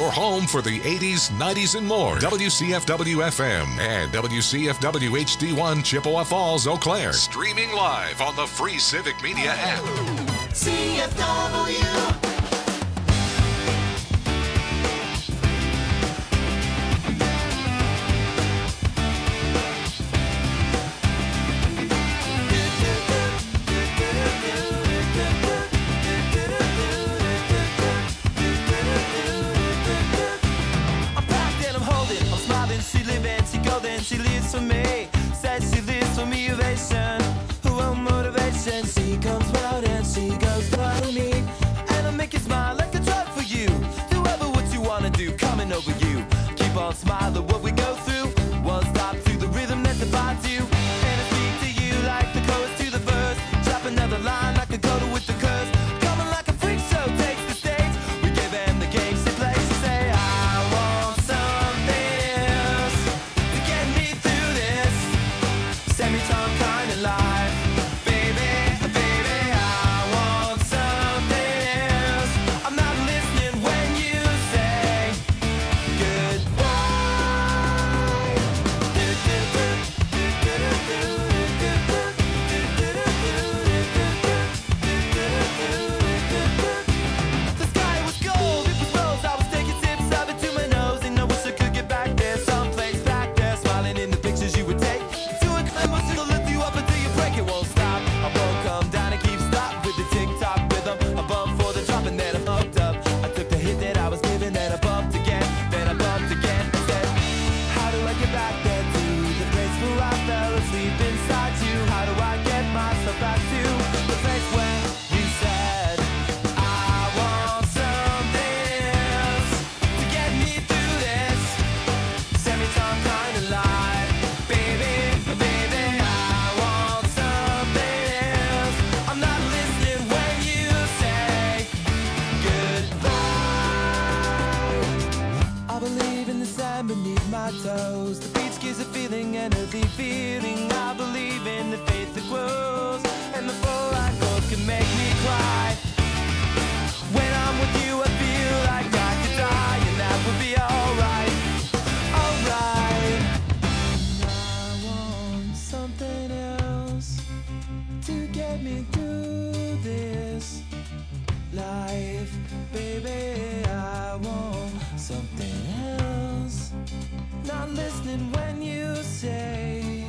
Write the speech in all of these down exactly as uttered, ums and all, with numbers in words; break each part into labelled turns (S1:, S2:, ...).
S1: your home for the eighties, nineties, and more. W C F W F M and W C F W H D one Chippewa Falls, Eau Claire. Streaming live on the free Civic Media app.
S2: C F W.
S3: She lives for me, says she lives for me, ovation. Who will motivation? She comes round and she goes for me. And I make you smile like a drug for you. Do ever what you wanna do, coming over you. Keep on smiling what we go through. One stop to the rhythm that defines you. And I speak to you like the chorus to the verse. Drop another line like a coda with the curse. Coming like a freak show takes the stage. We give them the game she plays. She say, I want something else to get me through this semi-time kind of life. Baby, baby, I want something else. I'm not listening when you say goodbye. The sky was gold, it was rose. I was taking sips of it to my nose, and I wish I could get back there, someplace back there, smiling in the pictures you would take. To a climb, it'll lift you up until you break. It won't stop. I won't come down and keep stop with the tick-tock rhythm. I bump for the drop and then I'm hooked up. I took the hit that I was given, then I bumped again, then I bumped again. I said, how do I get back there to the place where I fell asleep inside you? How do I get myself back to the place where you said I want something else to get me through this semi-time kind of life? Baby, baby, I want something else. I'm not listening when you say goodbye. I believe in the sand beneath my toes. The beach gives a feeling, an earthy feeling. I believe in the faith that grows, and the full light gold can make me cry. When I'm with you, I feel like I could die, and that would be alright, alright. I want something else to get me through this life, baby. I want something else. Not listening when you say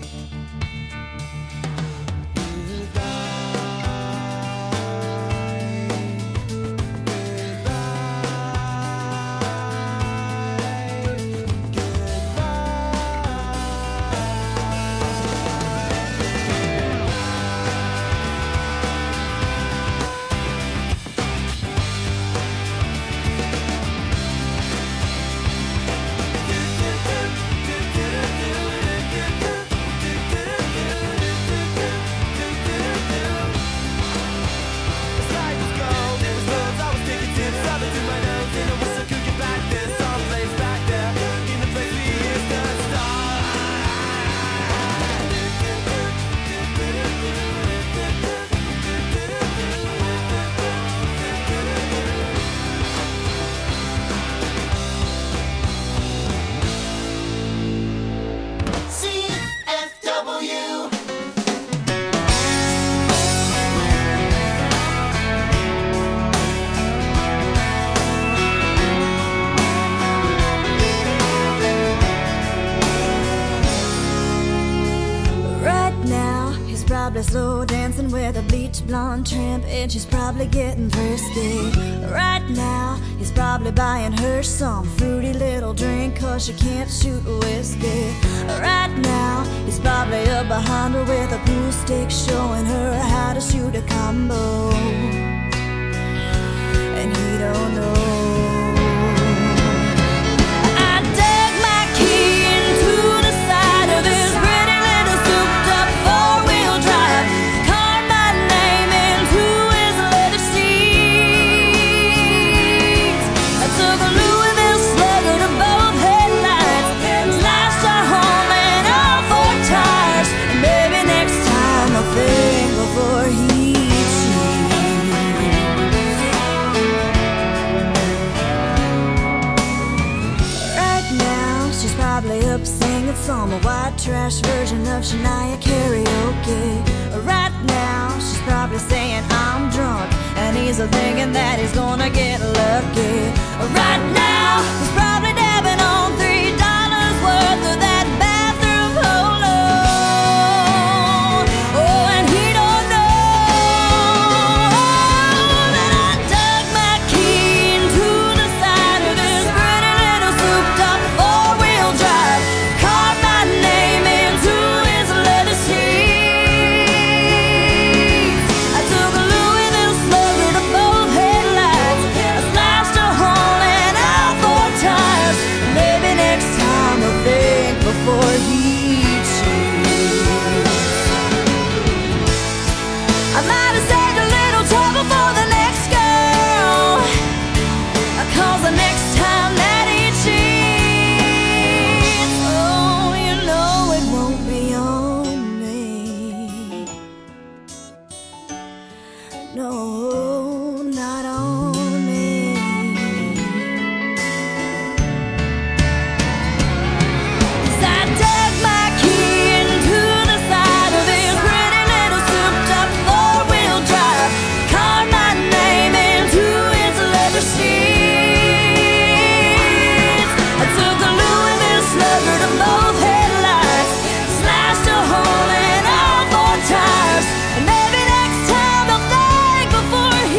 S3: C F W.
S4: Right now, he's probably slow dancing with a bleach blonde tramp, and she's probably getting thirsty. Right now, he's probably buying her some fruity little drink, cause she can't shoot whiskey. Right now, he's probably up behind her with a pool stick, showing her how to shoot a combo. And he don't know. I dug my key into the side of this pretty little souped-up four-wheel drive, carved my name into his leather seats. I took a Louisville Slugger to both headlights, slashed a hole in all four tires, and maybe next time I'll think before he cheats. of Shania karaoke. Right now, she's probably saying I'm drunk, and he's thinking that he's gonna get lucky. Right now, he's probably dabbing on three dollars worth of that bathroom polo. Oh, and he don't know that I dug my key into the side of this pretty little souped-up four-wheel drive, carved my name into his leather seats. I took a Louis little slugger to both headlights. I slashed a hole in all four tires. Maybe next time I'll think before he cheats. I might have saved a little trouble for the next girl, 'cause the next time that he cheats, oh, you know it won't be on me. No, not on me. 'Cause I dug my key into the side of this pretty little souped-up four-wheel drive, carved my name into his leather seats. I took a Louis little slugger to both headlights, slashed a hole in all four tires, and maybe next time I'll think before he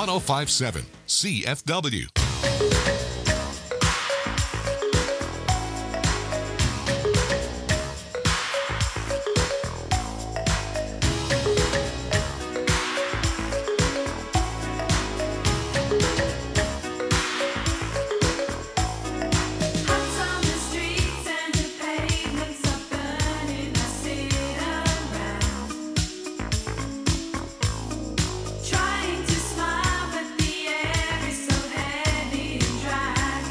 S1: one oh five point seven C F W.
S5: Trying to smile, but the air is so heavy and dry.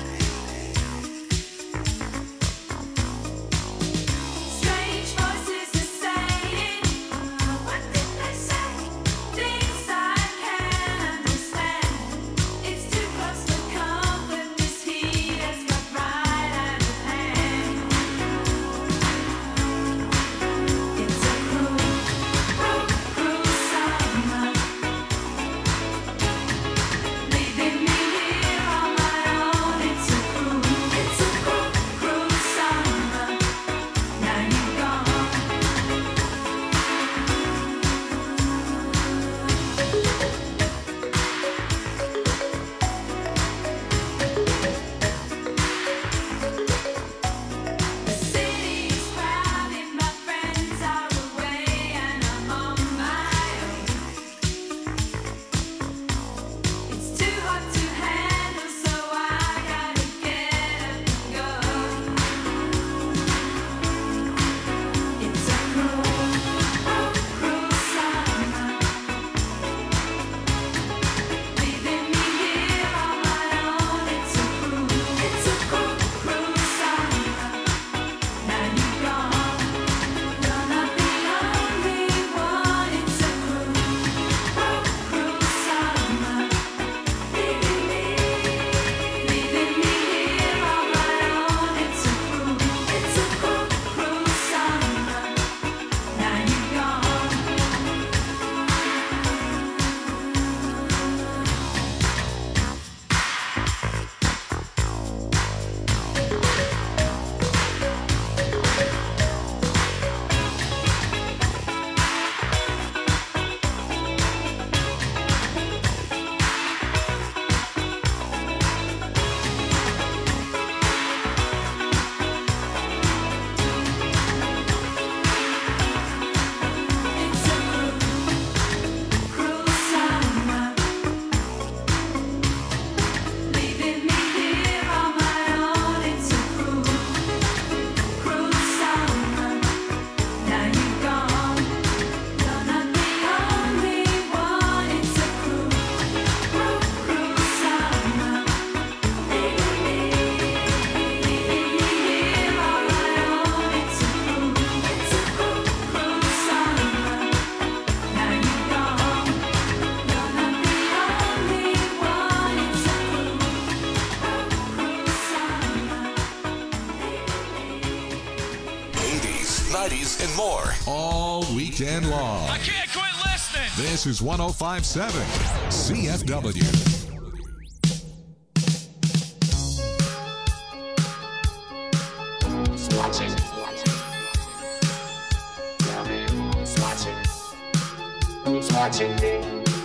S5: Strange voices are saying, what did they say? Things I can't understand. It's too close to come, but this heat has got right out of hand. It's a cruel, cruel, cruel summer. Leaving me here on my own. It's a cruel, it's a cruel, cruel summer. Now you're gone. The city's crowded, my friends are away, and I'm on my own. It's too hot to handle, so I gotta get up and go. It's a cruel, cruel, cruel summer. Leaving me here on my own. It's a cruel, it's a cruel, cruel summer. Now you're gone. You're not the only one. It's a cruel, cruel, cruel summer. Leaving me, leaving me here on my own. It's a cruel, it's a cruel, cruel summer. Now you're gone. It's a cruel, cruel summer. Leaving me here on my own. It's a cruel, cruel summer. Now you're gone. You're not the only one. It's a cruel, cruel, cruel summer. Leaving me, leaving me here on my own. It's a cruel, it's a cruel, cruel summer. Now you're gone. You're not the only one. It's a cruel, cruel, cruel summer.
S1: eighties, nineties, and more. All weekend long.
S6: I can't quit listening.
S1: This is one oh five point seven C F W.
S7: Watching. Who's watching? Who's watching me?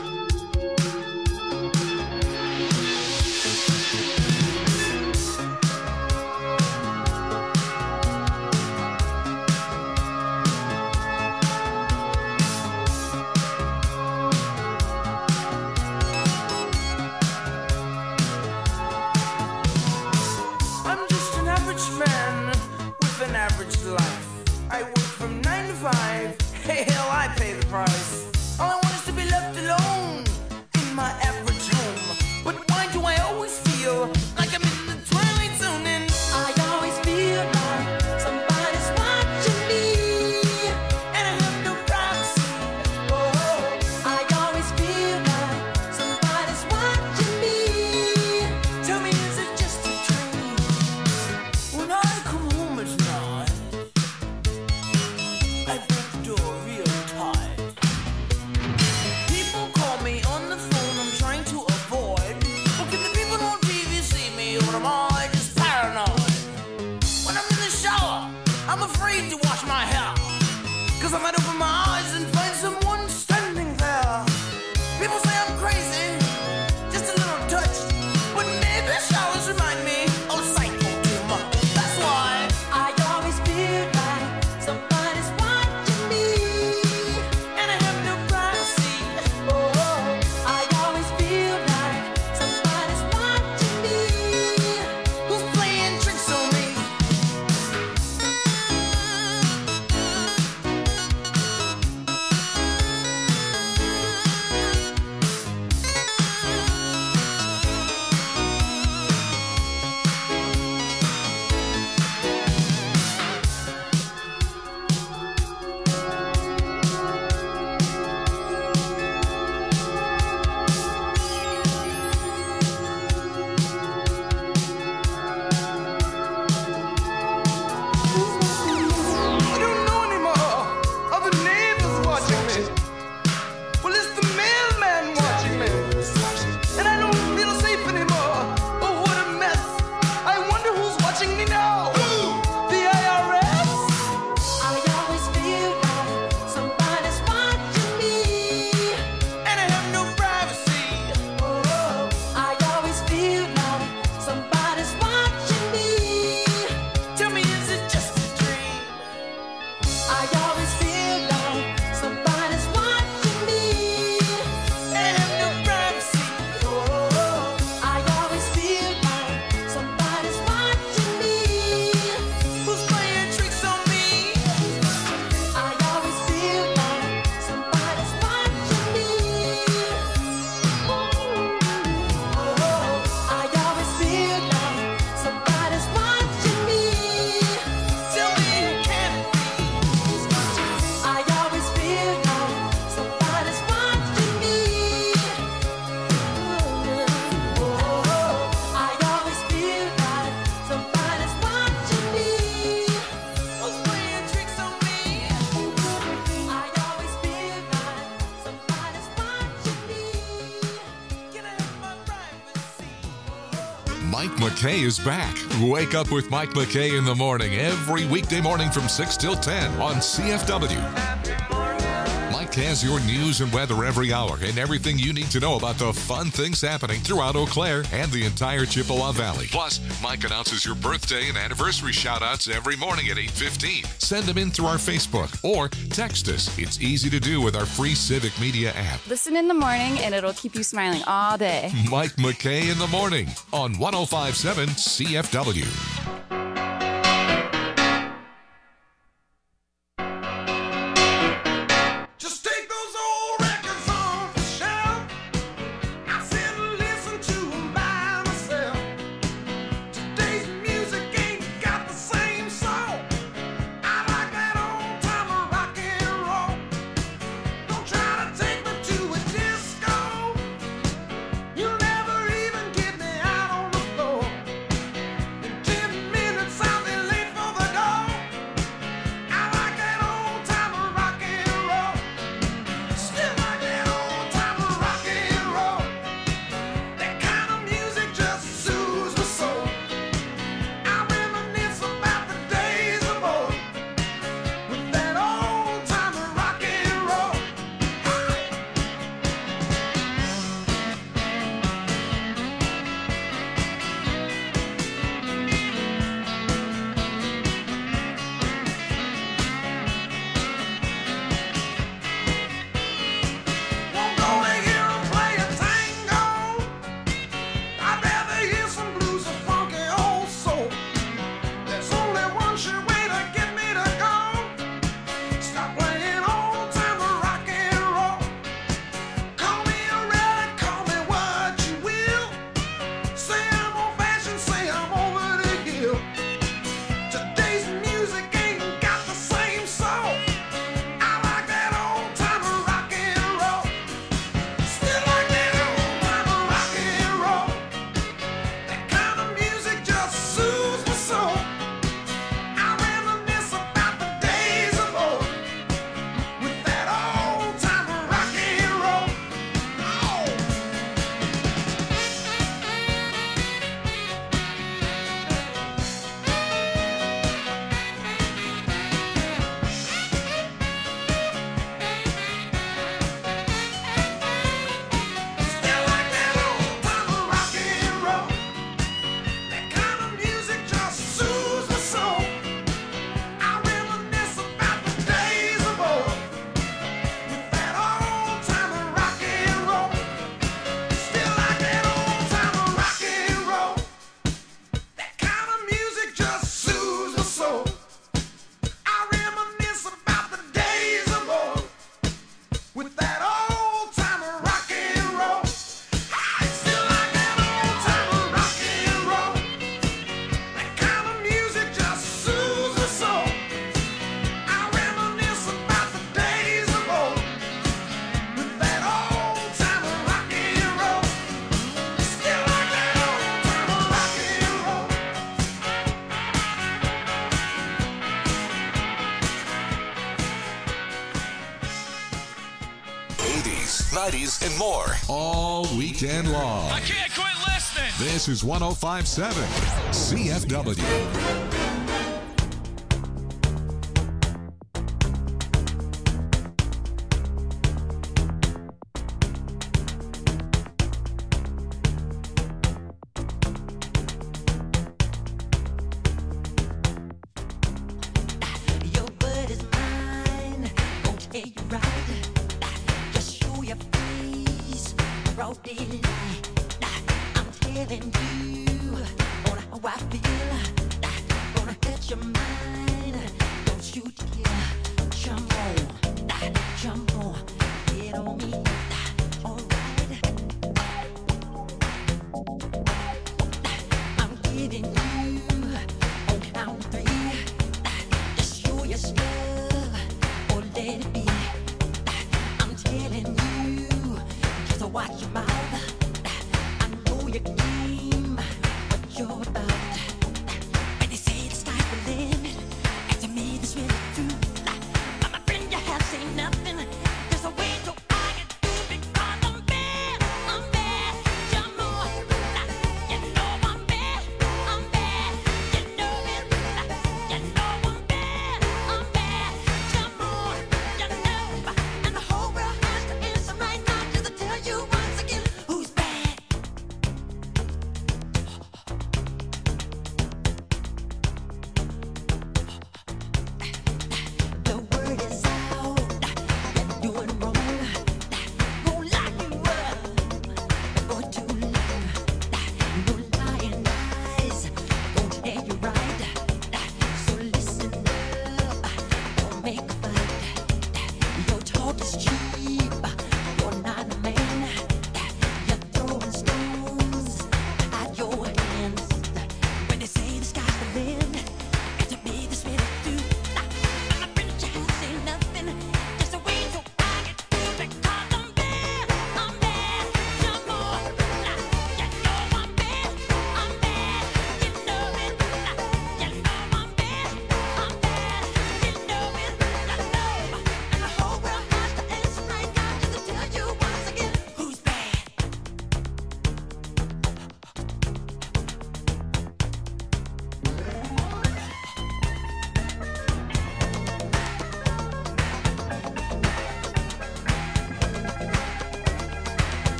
S3: I'm just an average man with an average life. I work from nine to five. Hey, hell, I pay the price. All I want is to be left alone in my average home. But why do I always feel like I'm in the twilight zone? And I always feel like somebody's watching me, and I have no privacy. Oh, I always feel like somebody's watching me. Tell me, is it just a dream? When I come home at night, I break the door real tight. People call me on the phone, I'm trying to avoid. But can the people on T V see me, or am I just paranoid? When I'm in the shower, I'm afraid to wash my hair, 'cause I might open my eyes and find someone standing there. People say I'm crazy,
S1: McKay is back. Wake up with Mike McKay in the morning every weekday morning from six till ten on C F W. Mike has your news and weather every hour and everything you need to know about the fun things happening throughout Eau Claire and the entire Chippewa Valley. Plus, Mike announces your birthday and anniversary shout-outs every morning at eight fifteen. Send them in through our Facebook or text us. It's easy to do with our free Civic Media app.
S6: Listen in the morning and it'll keep you smiling all day.
S1: Mike McKay in the morning on one oh five point seven C F W.
S3: Just take those old records off the shelf. I sit and listen to 'em by myself. Today's music ain't got the same soul. I like that old time rock and roll. Don't try to take me to a disco. You'll never even get me out on the floor. In ten minutes I'll be late for the door. I like that old time rock and roll. Still like that old time rock and roll. That kind of music just soothes my soul. I reminisce about the days of old with that old time rock and roll. Won't go to hear 'em play a tango. I'd rather hear some blues or funky old soul. There's only one sure way to get me to go. Stop playing old time rock and roll. Call me a relic, call me what you will. Say I'm old fashioned, say I'm over the hill. Today's music ain't got the same soul. I like that old time rock and roll. Still like that old time rock and roll. That kind of music just soothes my soul. I reminisce about the days of old with that old time rock and roll. Oh. Still like that old time rock and roll. That kind of music just soothes my soul. I reminisce about the days of old with that old time rock and roll. Still like that old time rock and roll. That kind of music just soothes my soul. I reminisce about the days of old with that old time rock and roll. I still like that old time rock and roll. That kind of music just soothes my soul. I reminisce about the days of old with that old time rock and roll. Still like that old time rock and roll.
S1: eighties, nineties, and more. All weekend long.
S8: I can't quit listening.
S1: This is one oh five point seven C F W.
S2: Your word is mine, gon' tell you right. Just show your face, broad daylight. I'm telling you on how I feel.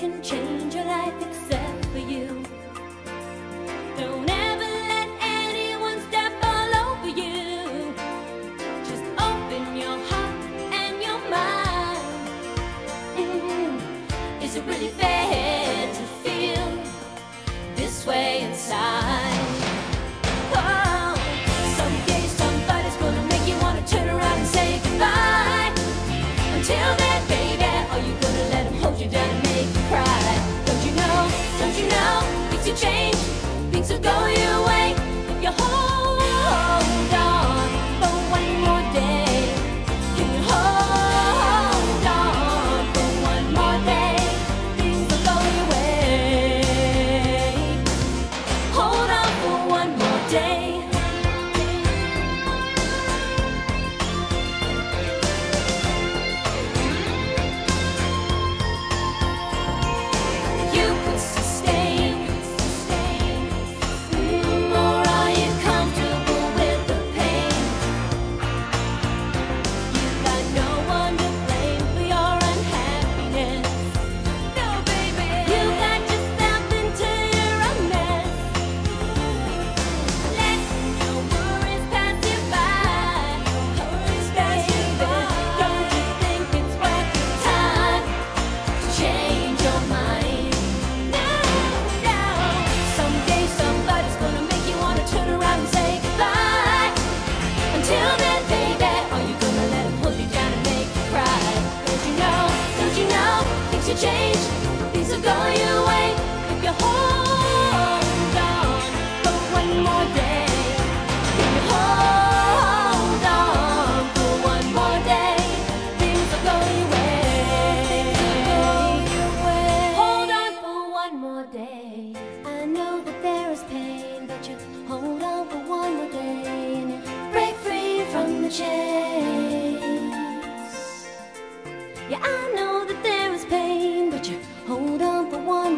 S8: can change your life except for you. Don't ever let anyone step all over you. Just open your heart and your mind. Mm. Is it really fair to feel this way inside? Oh, someday somebody's gonna make you wanna turn around and say goodbye. Until then, baby, are you gonna let him hold you down and make you cry? Don't you know, don't you know, things will change, things will go your way if you hold on for one more day. Can you hold on for one more day? Things will go your way. Hold on for one more day. You could sustain, Mm, or are you comfortable with the pain? You got no one to blame for your unhappiness. No, baby, you got yourself into your own mess. Let your worries pass you by. Worries pass you by. Don't you think it's worth your time to change your mind? No, no. Someday somebody's gonna make you wanna turn around and say goodbye. Until then, baby, are you gonna let him hold you down and make you cry? Don't you know, don't you know, things will change, things will go your way if you hold on for one more day. If you hold on for one more day, things will go your way. Hold on for one more day. I know that there is pain, but you hold on for one more day and you break free from the chains. Yeah, I know that there is pain, but you hold on for one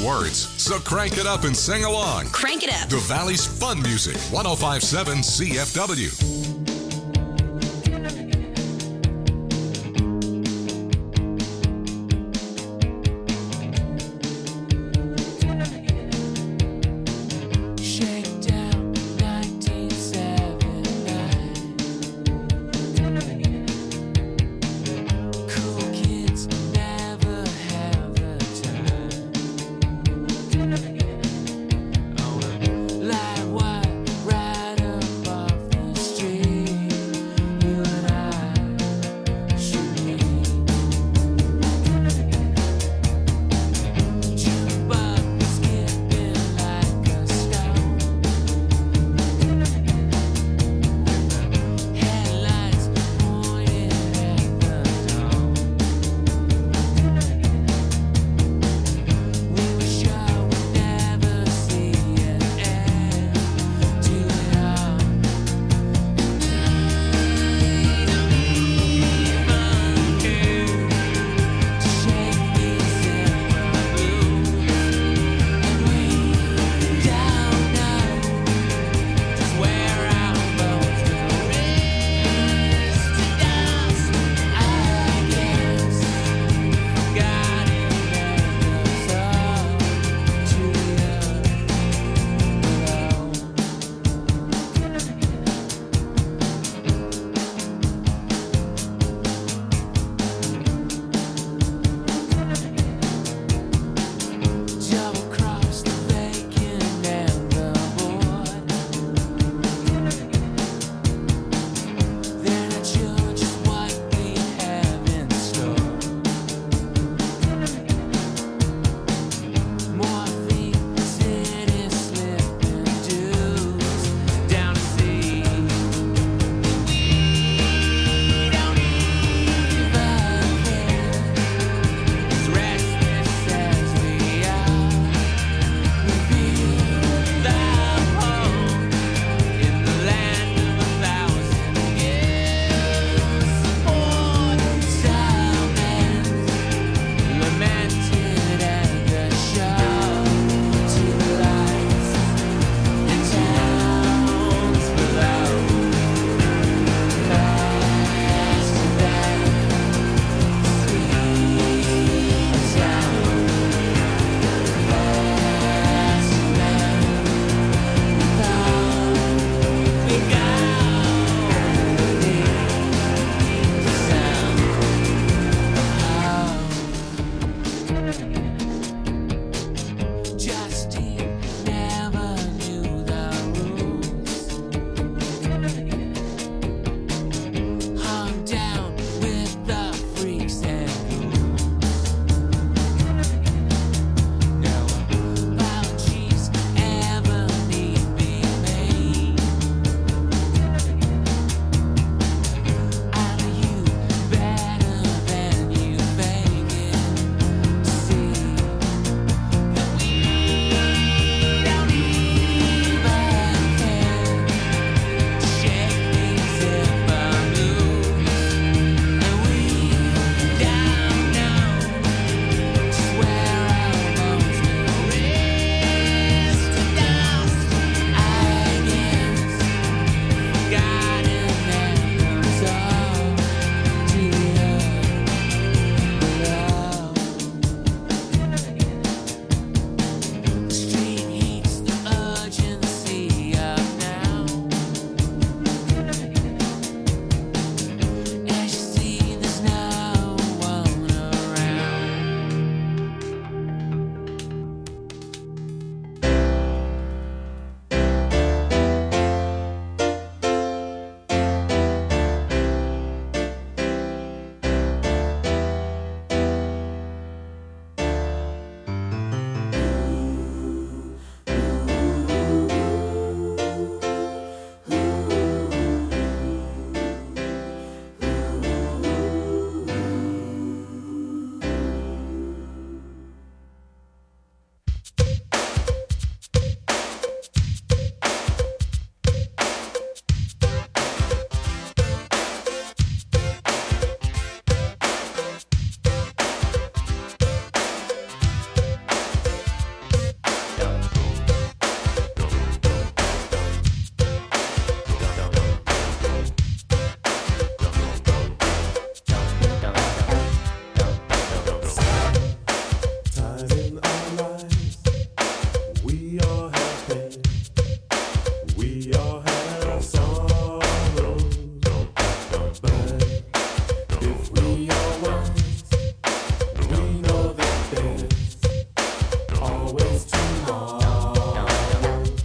S1: words, so crank it up and sing along.
S9: Crank it up.
S1: The Valley's fun music, one oh five point seven C F W.
S3: Shakedown nineteen seventy-nine. Cool kids never have the time. On a light wire right up off the street.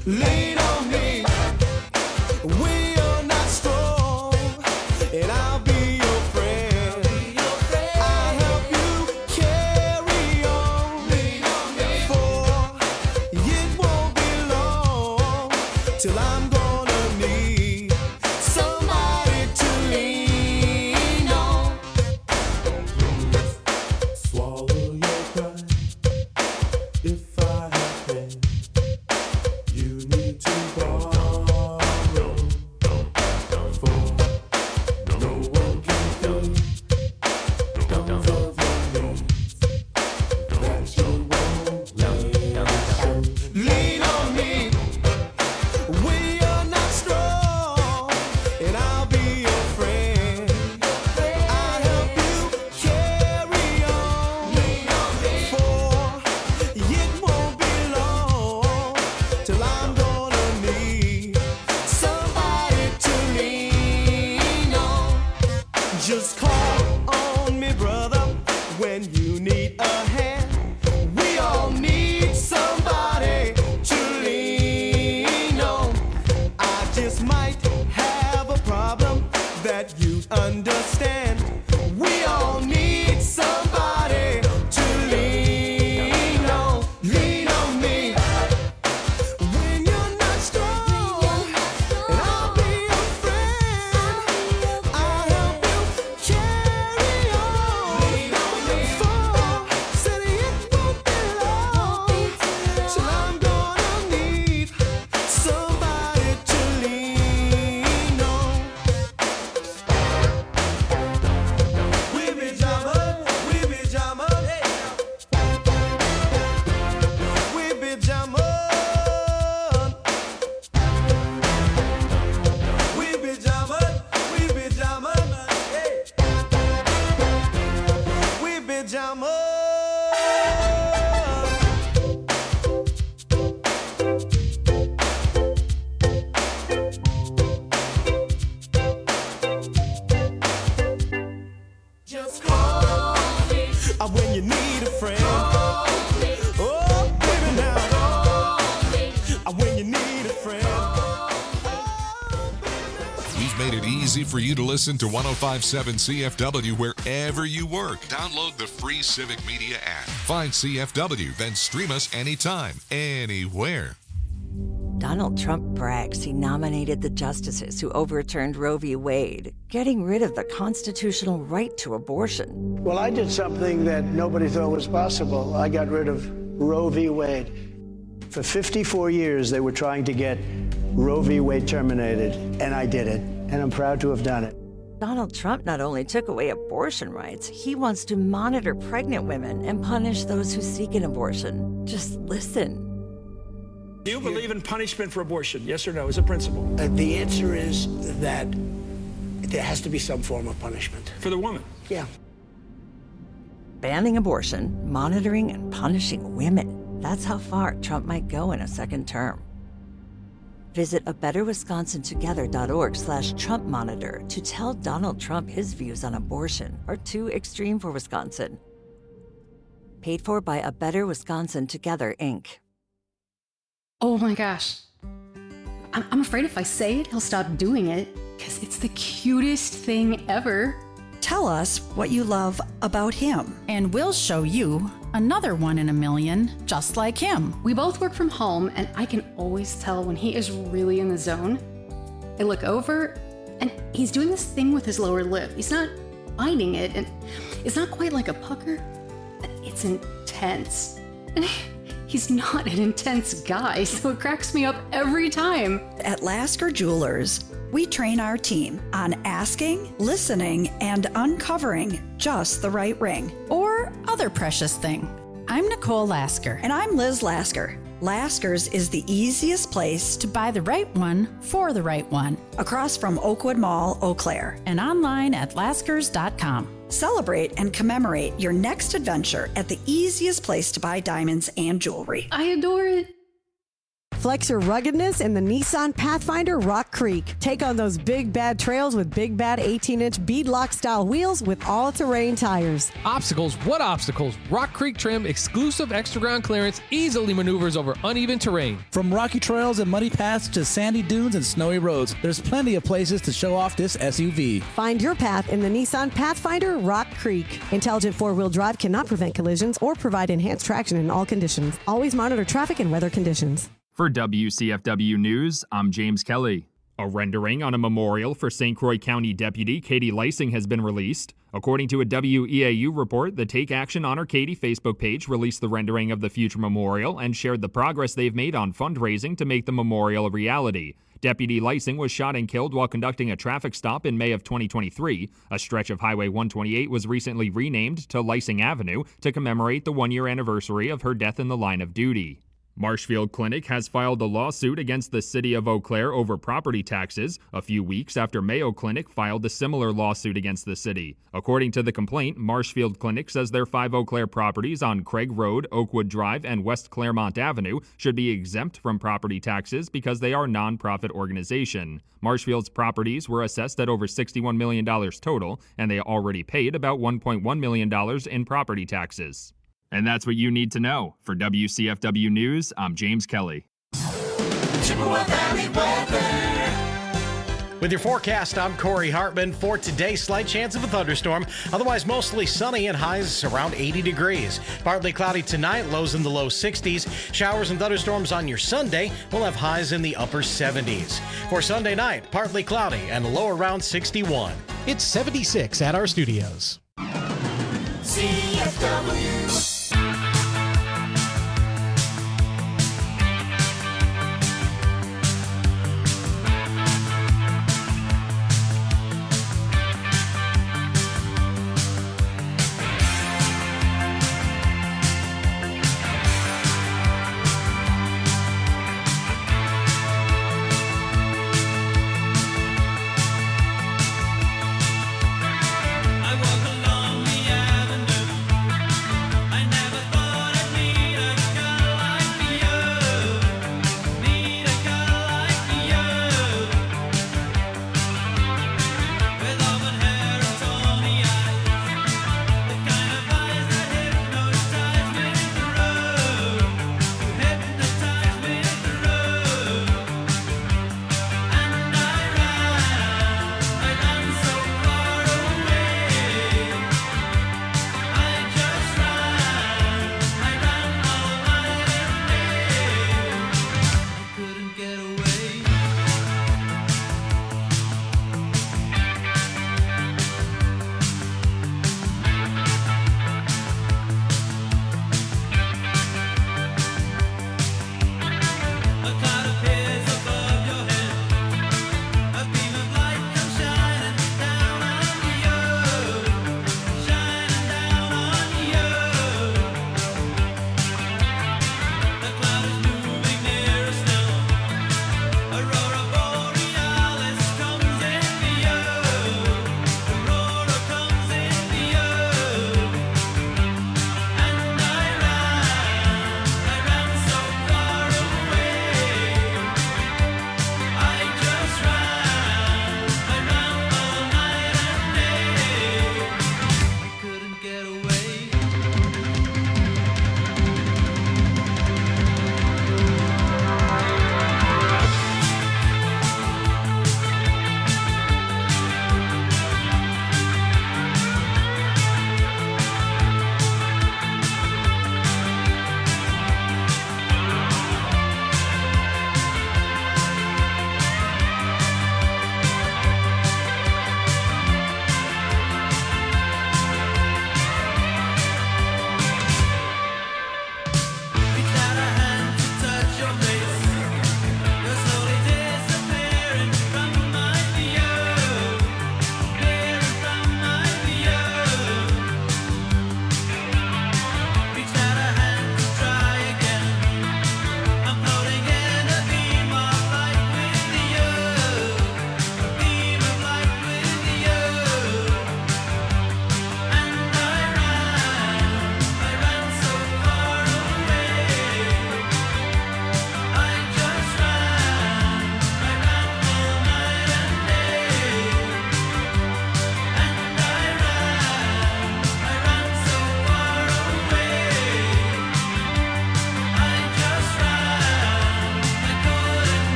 S3: Lean on me when you're not strong, and I'll be your friend. I'll help you carry on, for it won't be long till I'm gonna need somebody to lean on. Swallow your pride. If I have been, you need to borrow. For no one can fill those of your needs that you won't lean. Lean on me when you're not strong, and I'll be your friend. I'll help you carry on, for it won't be long till I'm gonna need somebody to lean on. Just call on me, brother, when you need a hand. We all need somebody to lean on. I just might have a problem that you understand. We all need somebody to lean on. Lean on me when you're not strong, and I'll be your friend. I'll help you carry on. For said it won't be long till I'm gonna need somebody to lean on. We be jamming, we be jamming, we be jamming, we be jamming, we be jamming, we be jamming. Just call me uh, when you need a friend. Oh, baby, now. Uh, when you need a friend.
S1: We've made it easy for you to listen to one oh five point seven C F W wherever you work. Download the free Civic Media app. Find C F W, then stream us anytime, anywhere.
S9: Donald Trump brags he nominated the justices who overturned Roe v. Wade, getting rid of the constitutional right to abortion.
S10: Well, I did something that nobody thought was possible. I got rid of Roe v. Wade. For fifty-four years, they were trying to get Roe v. Wade terminated, and I did it, and I'm proud to have done it.
S9: Donald Trump not only took away abortion rights, he wants to monitor pregnant women and punish those who seek an abortion. Just listen.
S11: Do you believe in punishment for abortion? Yes or no, as a principle?
S10: Uh, the answer is that there has to be some form of punishment.
S11: For the woman?
S10: Yeah.
S9: Banning abortion, monitoring and punishing women. That's how far Trump might go in a second term. Visit a better wisconsin together dot org slash Trump monitor to tell Donald Trump his views on abortion are too extreme for Wisconsin. Paid for by A Better Wisconsin Together, Incorporated.
S12: Oh my gosh. I'm, I'm afraid if I say it, he'll stop doing it, because it's the cutest thing ever.
S13: Tell us what you love about him, and we'll show you another one in a million just like him.
S12: We both work from home, and I can always tell when he is really in the zone. I look over, and he's doing this thing with his lower lip. He's not biting it, and it's not quite like a pucker. It's intense. And he's not an intense guy, so it cracks me up every time.
S13: At Lasker Jewelers, we train our team on asking, listening, and uncovering just the right ring. Or other precious thing. I'm Nicole Lasker. And I'm Liz Lasker. Lasker's is the easiest place to buy the right one for the right one. Across from Oakwood Mall, Eau Claire. And online at laskers dot com. Celebrate and commemorate your next adventure at the easiest place to buy diamonds and jewelry.
S12: I adore it.
S14: Flex your ruggedness in the Nissan Pathfinder Rock Creek. Take on those big bad trails with big bad eighteen-inch beadlock style wheels with all-terrain tires.
S15: Obstacles? What obstacles? Rock Creek trim, exclusive extra ground clearance, easily maneuvers over uneven terrain.
S16: From rocky trails and muddy paths to sandy dunes and snowy roads, there's plenty of places to show off this S U V.
S14: Find your path in the Nissan Pathfinder Rock Creek. Intelligent four-wheel drive cannot prevent collisions or provide enhanced traction in all conditions. Always monitor traffic and weather conditions.
S17: For W C F W News, I'm James Kelly. A rendering on a memorial for Saint Croix County Deputy Katie Lysing has been released. According to a W E A U report, the Take Action Honor Katie Facebook page released the rendering of the future memorial and shared the progress they've made on fundraising to make the memorial a reality. Deputy Lysing was shot and killed while conducting a traffic stop in May of twenty twenty-three. A stretch of Highway one twenty-eight was recently renamed to Lysing Avenue to commemorate the one-year anniversary of her death in the line of duty. Marshfield Clinic has filed a lawsuit against the city of Eau Claire over property taxes, a few weeks after Mayo Clinic filed a similar lawsuit against the city. According to the complaint, Marshfield Clinic says their five Eau Claire properties on Craig Road, Oakwood Drive, and West Claremont Avenue should be exempt from property taxes because they are a non-profit organization. Marshfield's properties were assessed at over sixty-one million dollars total, and they already paid about one point one million dollars in property taxes. And that's what you need to know. For W C F W News, I'm James Kelly.
S18: Chippewa Valley weather.
S19: With your forecast, I'm Corey Hartman. For today, slight chance of a thunderstorm. Otherwise, mostly sunny and highs around eighty degrees. Partly cloudy tonight, lows in the low sixties. Showers and thunderstorms on your Sunday. We'll have highs in the upper seventies. For Sunday night, partly cloudy and a low around sixty-one.
S20: It's seventy-six at our studios.
S18: C F W.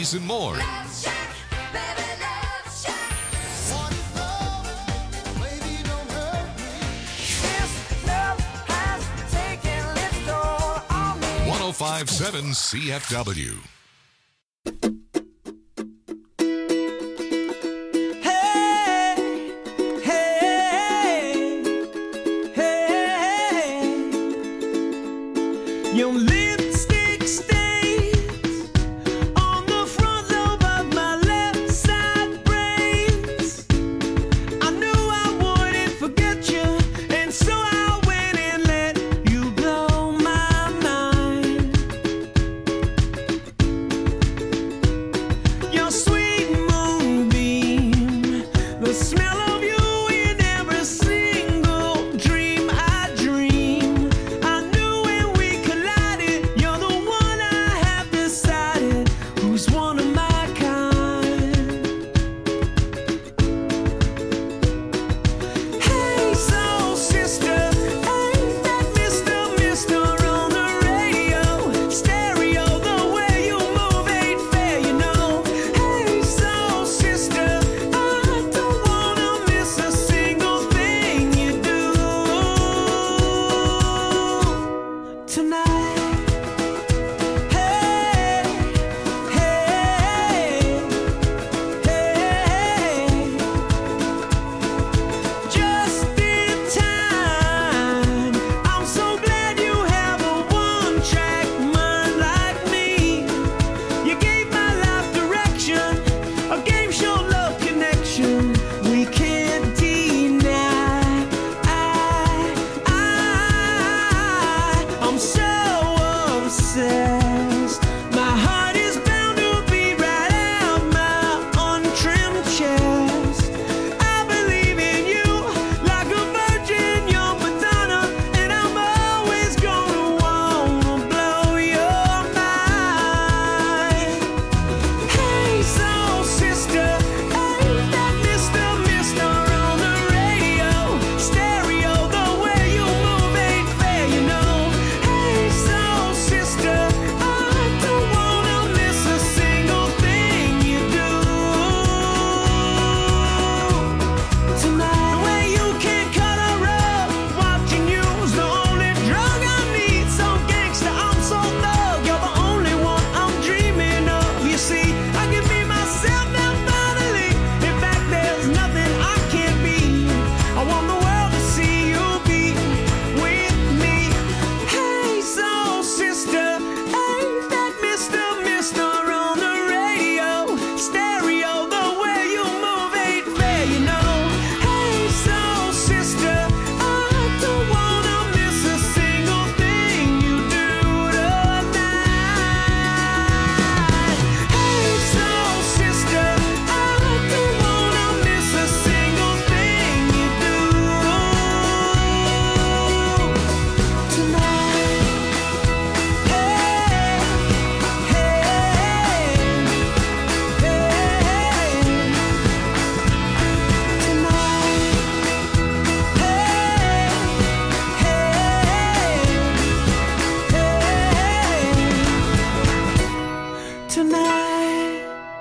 S1: these and more. one oh five point seven C F W.
S3: Your lipstick stains on the front lobe of my left side brains. I knew I wouldn't forget you, and so I went and let you blow my mind. Your sweet moonbeam, the smell of you in every single dream I dream. I knew when we collided, you're the one I have decided who's one of my kind. Hey, soul sister, ain't that Mister Mister on the radio? Stereo, the way you move ain't fair, you know. Hey, soul sister, I don't wanna miss a single thing you do tonight. Hey, hey, hey, just in time. I'm so glad you have a one-track mind like me. You gave my life direction, a game show love connection we can't deny. I, I, I'm so obsessed. My heart is bound to beat right out my untrimmed chest. I believe in you like a virgin, you're Madonna, and I'm always gonna wanna blow your mind. Hey, soul sister, ain't that Mister Mister on the radio? Stereo, the way you move ain't fair, you know. Hey, soul sister, I don't wanna miss a single thing you do tonight. The way you can cut a rug, watching you's the only drug I need. So gangsta, I'm so thug, you're the only one I'm dreaming of. You see, I can be myself now finally. In fact, there's nothing I can't be. I want the world to see you be with me. Hey, soul sister, ain't that Mister Mister on the radio? Stereo, the way you move ain't fair, you know. Hey, soul sister, I don't wanna miss a single thing you do tonight. Hey, soul sister, I don't wanna miss a single thing you do tonight. Hey, hey, hey, tonight. Hey, hey, tonight.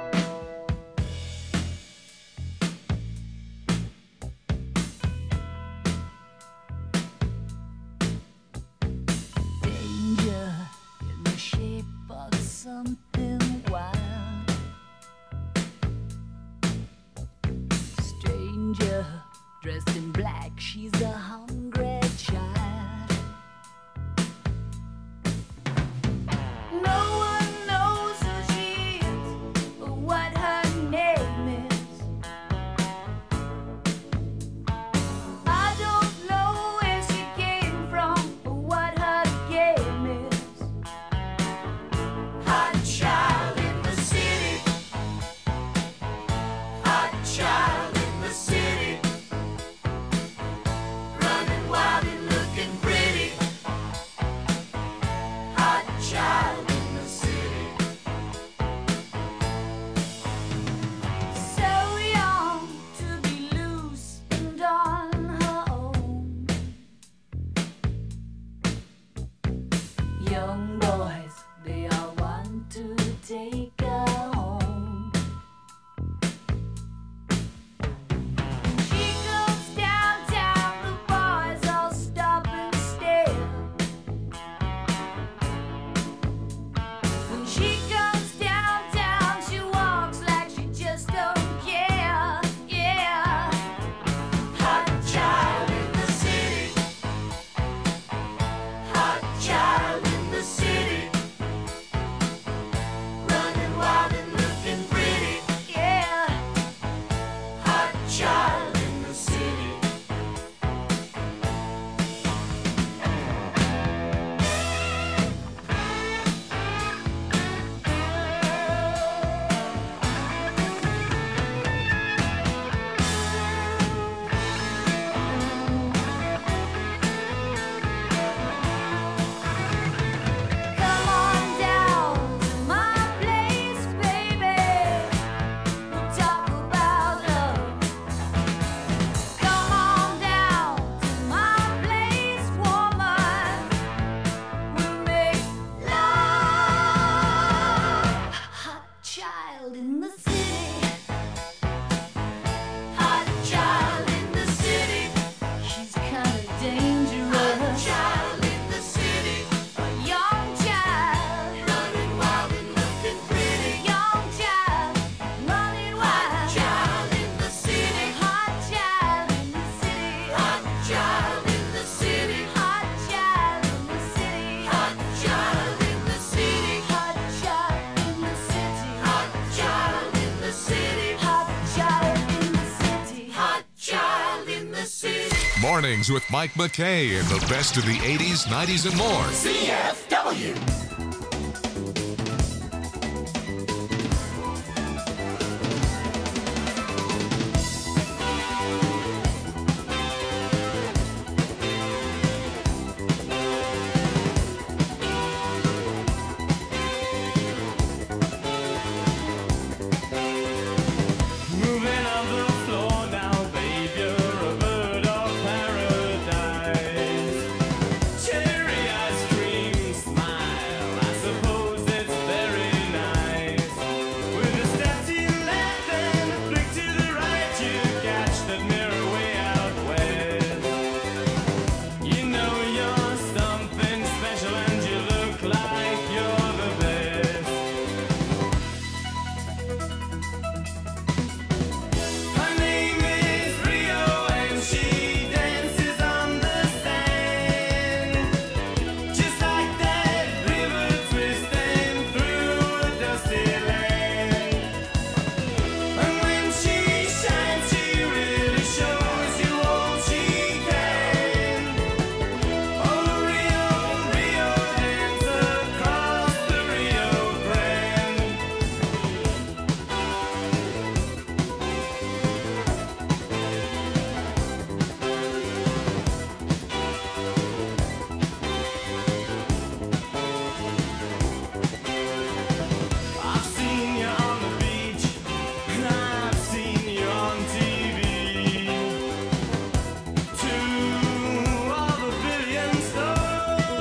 S2: Danger in the shape of something wild. Stranger dressed in black, she's a hungry child. No one knows who she is or what her name is. I don't know where she came from or what her game is. Hot child in the city. Hot child in the city.
S1: Mornings with Mike McKay and the best of the eighties, nineties, and more.
S18: C F W.